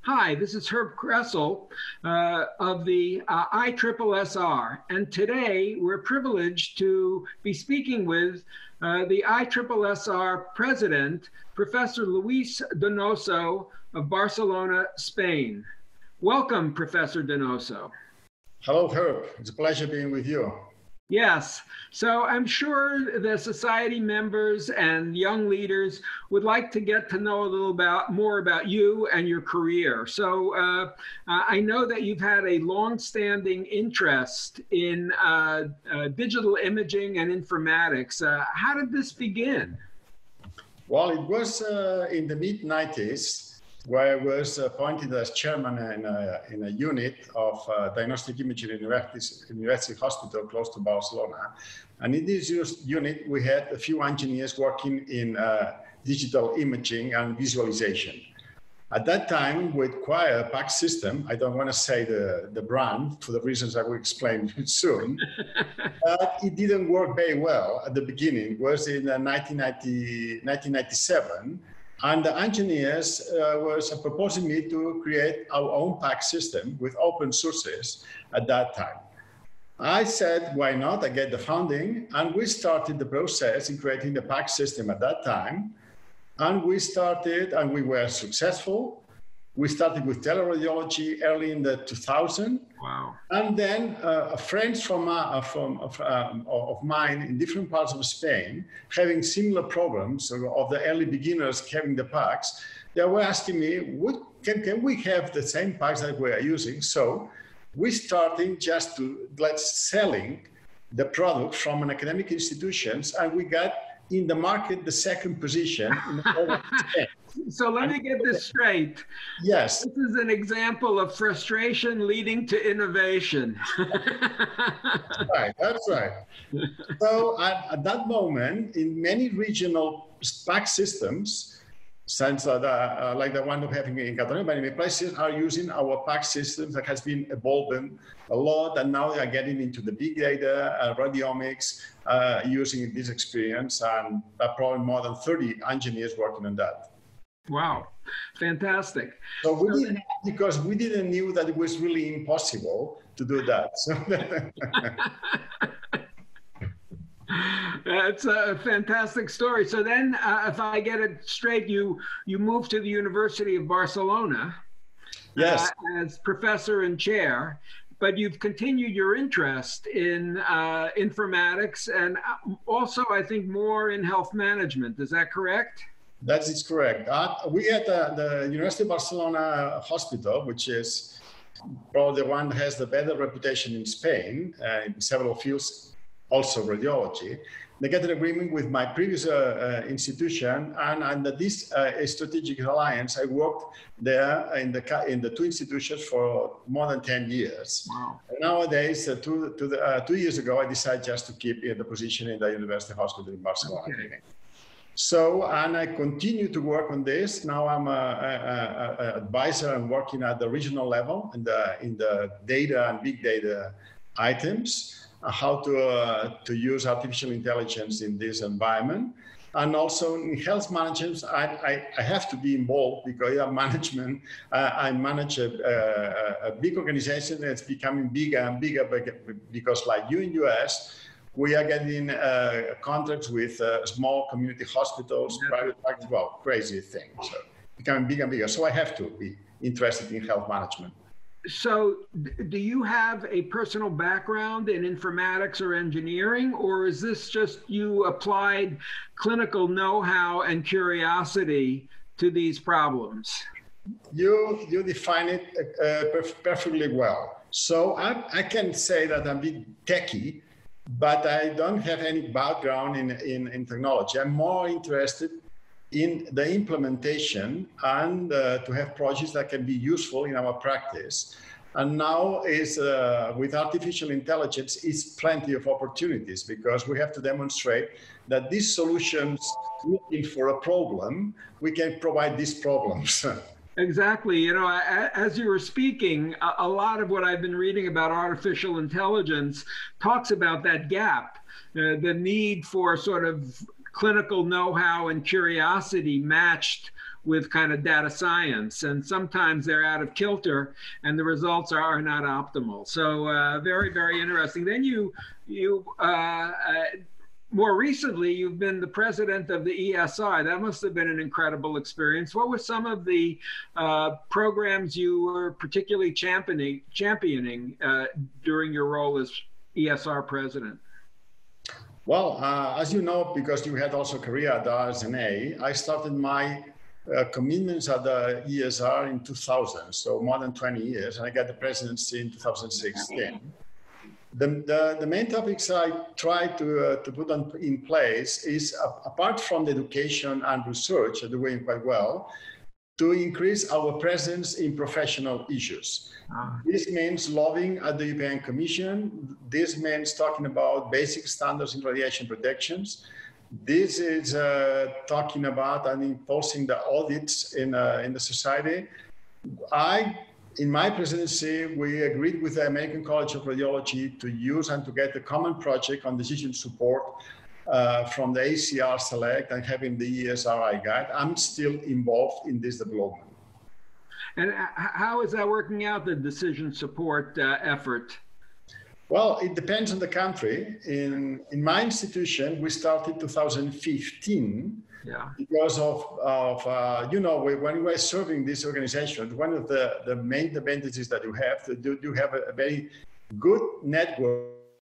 Hi, this is Herb Kressel of the ISSSR, and today we're privileged to be speaking with the ISSSR president, Professor Luis Donoso of Barcelona, Spain. Welcome, Professor Donoso. Hello, Herb. It's a pleasure being with you. Yes. So I'm sure the society members and young leaders would like to get to know a little more about you and your career. So I know that you've had a long-standing interest in digital imaging and informatics. How did this begin? Well, it was in the mid-90s where I was appointed as chairman in a unit of diagnostic imaging in University Hospital close to Barcelona. And in this unit, we had a few engineers working in digital imaging and visualization. At that time, we acquired a PACS system. I don't want to say the brand for the reasons I will explain soon. But it didn't work very well at the beginning. It was in 1997. And the engineers were proposing me to create our own PACS system with open sources at that time. I said, why not? I get the funding. And we started the process in creating the PACS system at that time. And we started, and we were successful. We started with teleradiology early in the 2000s. Wow. And then friends of mine in different parts of Spain, having similar problems of the early beginners having the PACS, they were asking me, can we have the same PACS that we are using? So we started just to selling the product from an academic institutions, and we got in the market the second position in the So let me get this straight. Yes. This is an example of frustration leading to innovation. That's right. So at that moment, in many regional PACS systems, since like the one we're having in Catalonia, many places are using our PACS systems that has been evolving a lot, and now they are getting into the big data, radiomics, using this experience, and probably more than 30 engineers working on that. Wow, fantastic. So we didn't, because we didn't knew that it was really impossible to do that. So That's a fantastic story. So then, if I get it straight, you moved to the University of Barcelona, yes, as professor and chair, but you've continued your interest in informatics and also, I think, more in health management. Is that correct? That is correct. We at the University of Barcelona Hospital, which is probably the one that has the better reputation in Spain in several fields, also radiology. They get an agreement with my previous institution, and under this strategic alliance, I worked there in the two institutions for more than 10 years. Wow. And nowadays, 2 years ago, I decided just to keep the position in the University Hospital in Barcelona. Okay. So, and I continue to work on this. Now I'm an advisor and working at the regional level in the data and big data items, how to use artificial intelligence in this environment. And also in health management, I have to be involved because management, I manage a big organization that's becoming bigger and bigger because like you in US, we are getting contracts with small community hospitals, private practice, well, crazy things. So becoming bigger and bigger. So I have to be interested in health management. So do you have a personal background in informatics or engineering, or is this just you applied clinical know-how and curiosity to these problems? You define it perfectly well. So I can say that I'm a bit techie, but I don't have any background in technology. I'm more interested in the implementation and to have projects that can be useful in our practice. And now is with artificial intelligence is plenty of opportunities because we have to demonstrate that these solutions looking for a problem, we can provide these problems. Exactly. You know, as you were speaking, a lot of what I've been reading about artificial intelligence talks about that gap, the need for sort of clinical know-how and curiosity matched with kind of data science, and sometimes they're out of kilter and the results are not optimal. So very, very interesting. Then you more recently, you've been the president of the ESI. That must have been an incredible experience. What were some of the programs you were particularly championing during your role as ESR president? Well, as you know, because you had also a career at the RSNA, I started my commitments at the ESR in 2000, so more than 20 years, and I got the presidency in 2016. The main topics I try to put in place is, apart from the education and research, that we're doing quite well, to increase our presence in professional issues. This means lobbying at the European Commission. This means talking about basic standards in radiation protections. This is talking about and imposing the audits in the society. In my presidency, we agreed with the American College of Radiology to use and to get a common project on decision support from the ACR Select and having the ESRI guide. I'm still involved in this development. And how is that working out, the decision support effort? Well, it depends on the country. In my institution, we started 2015. Yeah. Because of you know, when we're serving this organization, one of the main advantages that you have a very good network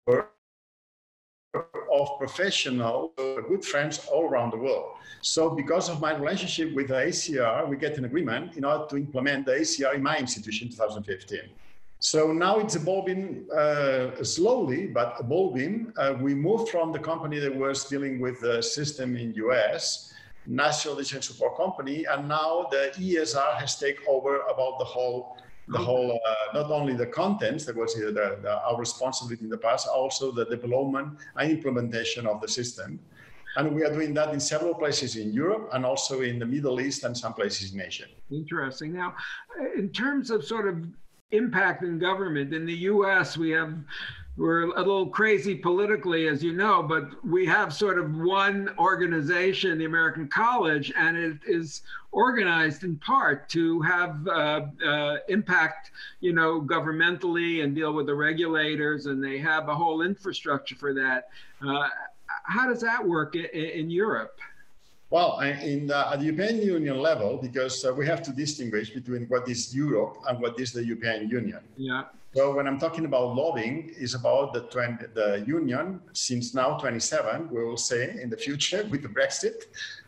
of professionals, good friends all around the world. So because of my relationship with the ACR, we get an agreement in order to implement the ACR in my institution in 2015. So now it's evolving slowly, but evolving. We moved from the company that was dealing with the system in US, National Decision Support Company, and now the ESR has taken over about the whole, not only the contents, that was our responsibility in the past, also the development and implementation of the system. And we are doing that in several places in Europe and also in the Middle East and some places in Asia. Interesting. Now, in terms of sort of impact in government, in the US, we're a little crazy politically, as you know, but we have sort of one organization, the American College, and it is organized in part to have impact, you know, governmentally and deal with the regulators, and they have a whole infrastructure for that. How does that work in Europe? Well, at the European Union level, because we have to distinguish between what is Europe and what is the European Union. Yeah. So when I'm talking about lobbying, it's about the Union, since now 27, we will say in the future with the Brexit.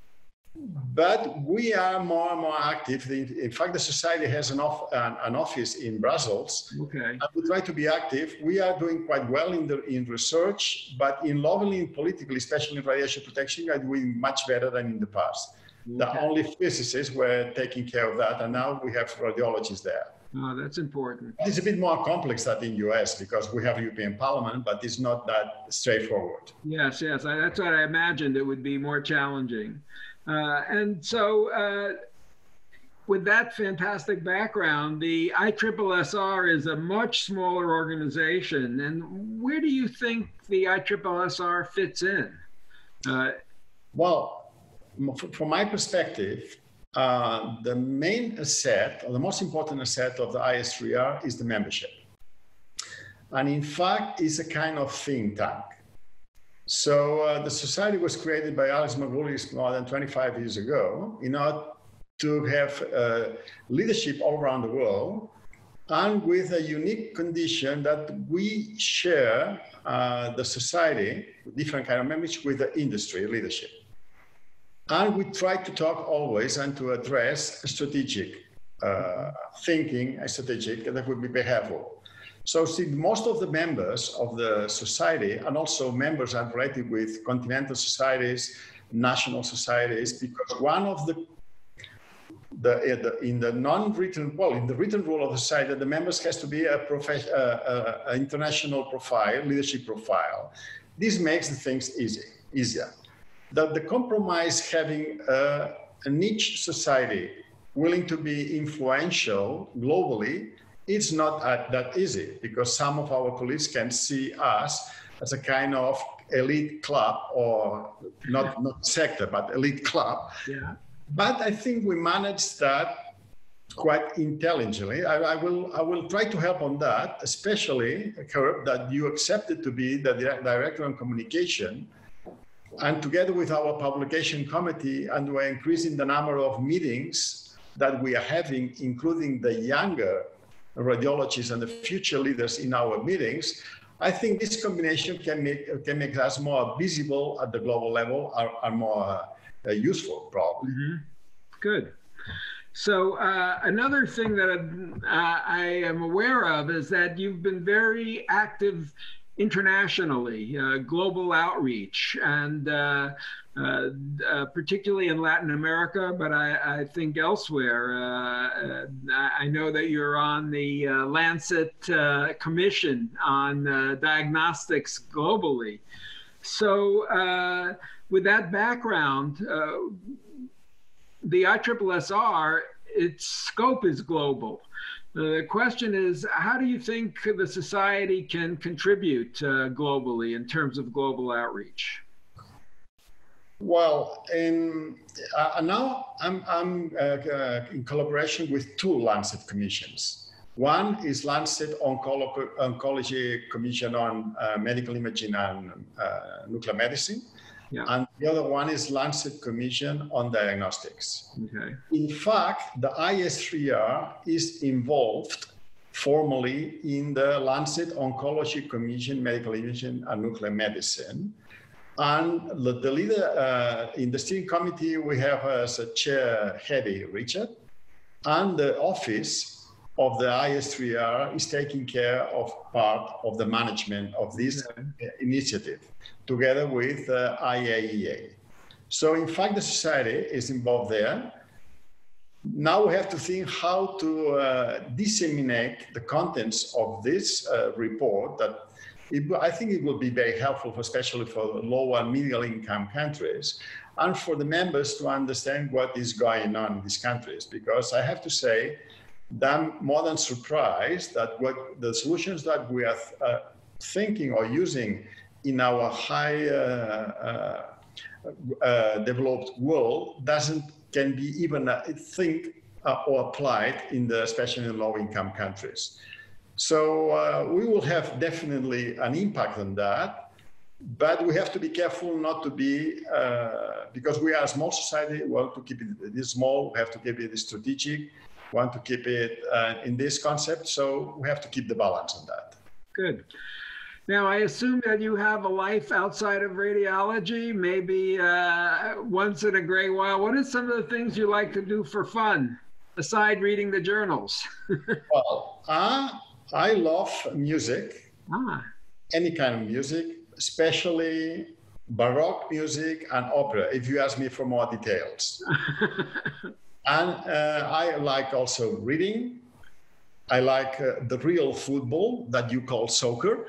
But we are more and more active. In fact, the society has an office in Brussels. Okay. And we try to be active. We are doing quite well in research, but in lobbying politically, especially in radiation protection, we are doing much better than in the past. Okay. The only physicists were taking care of that, and now we have radiologists there. Oh, that's important. It's a bit more complex than in US because we have a European Parliament, but it's not that straightforward. Yes, that's what I imagined. It would be more challenging. And so with that fantastic background, the ISSR is a much smaller organization. And where do you think the ISSR fits in? Well, from my perspective, the main asset, or the most important asset of the IS3R is the membership. And in fact, it's a kind of think tank. So the society was created by Alex Margulies more than 25 years ago in order to have leadership all around the world, and with a unique condition that we share the society, different kind of membership, with the industry leadership. And we try to talk always and to address strategic thinking, strategic, that would be behavioral. So see, most of the members of the society, and also members are related with continental societies, national societies, because one of in the non-written, well, in the written rule of the society, the members has to be an international profile, leadership profile. This makes the things easier. The compromise having a niche society willing to be influential globally, it's not that easy, because some of our colleagues can see us as a kind of elite club, or not sector, but elite club. Yeah. But I think we managed that quite intelligently. I will try to help on that, especially, Herb, that you accepted to be the director on communication. And together with our publication committee, and we're increasing the number of meetings that we are having, including the younger radiologists and the future leaders in our meetings, I think this combination can make us more visible at the global level, are more useful, probably. Mm-hmm. Good. So another thing that I am aware of is that you've been very active internationally, global outreach, and particularly in Latin America, but I think elsewhere. I know that you're on the Lancet Commission on diagnostics globally. So with that background, the ISSSR, its scope is global. The question is, how do you think the society can contribute globally in terms of global outreach? Well, now I'm in collaboration with two Lancet commissions. One is Lancet Oncology Commission on Medical Imaging and Nuclear Medicine. Yeah. And the other one is Lancet Commission on Diagnostics. Okay. In fact, the IS3R is involved formally in the Lancet Oncology Commission, Medical Imaging and Nuclear Medicine. And the leader in the steering committee, we have as a chair, Hedy Richard, and the office of the IS3R is taking care of part of the management of this initiative, together with IAEA. So in fact, the society is involved there. Now we have to think how to disseminate the contents of this report that I think it will be very helpful, especially for low and middle income countries, and for the members to understand what is going on in these countries. Because I have to say, I'm more than surprised that what the solutions that we are thinking or using in our high developed world can be even or applied especially in low income countries. So we will have definitely an impact on that, but we have to be careful not to be, because we are a small society, we want to keep it this small, we have to keep it strategic, want to keep it in this concept, so we have to keep the balance on that. Good. Now, I assume that you have a life outside of radiology, maybe once in a great while. What are some of the things you like to do for fun, aside reading the journals? Well, I love music, any kind of music, especially Baroque music and opera, if you ask me for more details. And I like also reading. I like the real football that you call soccer.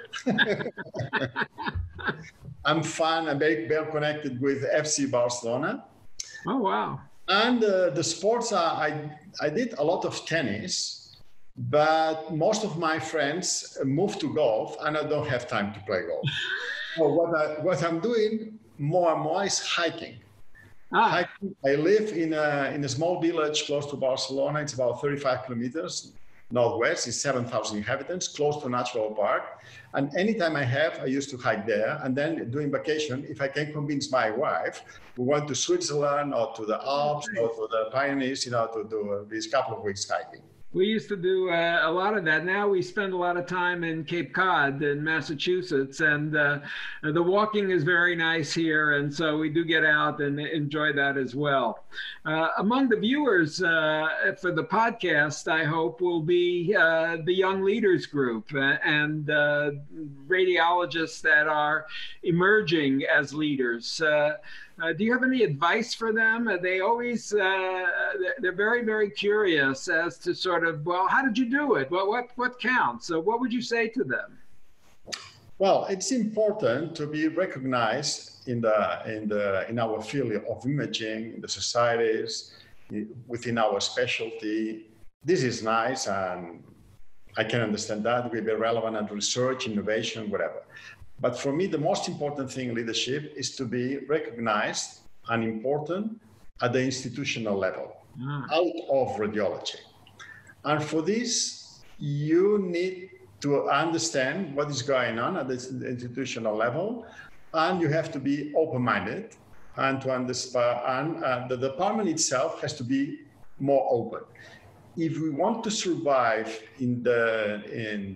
I'm very well connected with FC Barcelona. Oh, wow. And the sports, I did a lot of tennis, but most of my friends moved to golf and I don't have time to play golf. So what I'm doing more and more is hiking. Hiking. I live in a small village close to Barcelona. It's about 35 kilometers northwest. It's 7,000 inhabitants, close to a natural park. And anytime I used to hike there. And then during vacation, if I can convince my wife, we went to Switzerland or to the Alps or to the Pyrenees, to do these couple of weeks hiking. We used to do a lot of that. Now we spend a lot of time in Cape Cod in Massachusetts, and the walking is very nice here, and so we do get out and enjoy that as well. Among the viewers for the podcast, I hope, will be the Young Leaders Group and radiologists that are emerging as leaders. Do you have any advice for them? They always, they're very, very curious as to sort of, well, how did you do it? Well, what counts? So what would you say to them? Well, it's important to be recognized in our field of imaging, in the societies, within our specialty. This is nice, and I can understand that. We'll be relevant at research, innovation, whatever. But for me, the most important thing in leadership is to be recognized and important at the institutional level, out of radiology. And for this, you need to understand what is going on at the institutional level, and you have to be open-minded and to understand, and the department itself has to be more open. If we want to survive in the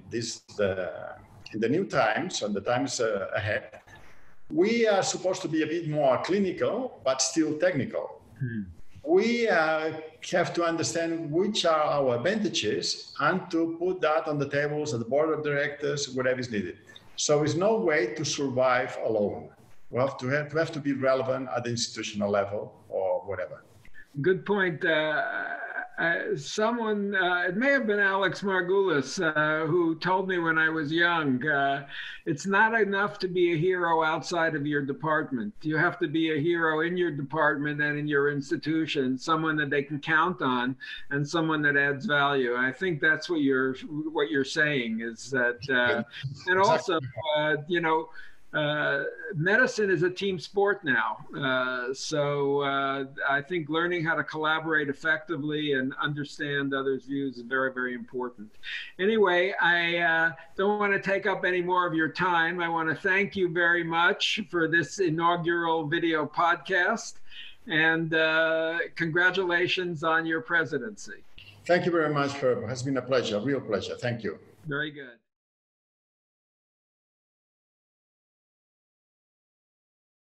new times and the times ahead, we are supposed to be a bit more clinical, but still technical. We have to understand which are our advantages and to put that on the tables at the board of directors, whatever is needed. So there's no way to survive alone. We have to be relevant at the institutional level or whatever. Good point. Someone, it may have been Alex Margulis, who told me when I was young, it's not enough to be a hero outside of your department. You have to be a hero in your department and in your institution, someone that they can count on and someone that adds value. I think that's what you're saying is that, and also, you know, medicine is a team sport now. So I think learning how to collaborate effectively and understand others' views is very, very important. Anyway, I don't want to take up any more of your time. I want to thank you very much for this inaugural video podcast, and congratulations on your presidency. Thank you very much, Herb. It has been a pleasure, a real pleasure. Thank you. Very good.